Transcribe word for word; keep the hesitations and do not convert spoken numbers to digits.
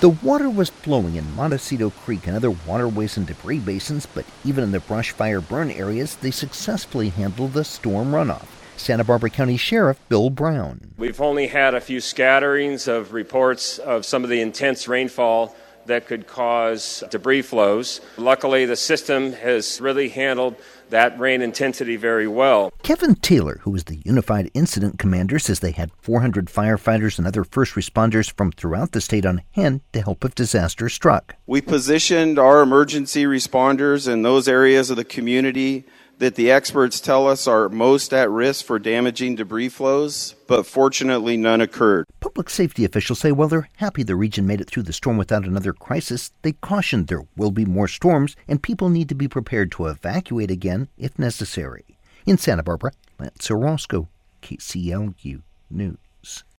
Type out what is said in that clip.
The water was flowing in Montecito Creek and other waterways and debris basins, but even in the brush fire burn areas, they successfully handled the storm runoff. Santa Barbara County Sheriff Bill Brown. We've only had a few scatterings of reports of some of the intense rainfall that could cause debris flows. Luckily, the system has really handled that rain intensity very well. Kevin Taylor, who is the Unified Incident Commander, says they had four hundred firefighters and other first responders from throughout the state on hand to help if disaster struck. We positioned our emergency responders in those areas of the community that the experts tell us are most at risk for damaging debris flows, but fortunately none occurred. Public safety officials say while they're happy the region made it through the storm without another crisis, they cautioned there will be more storms and people need to be prepared to evacuate again if necessary. In Santa Barbara, Lance Orozco, K C L U News.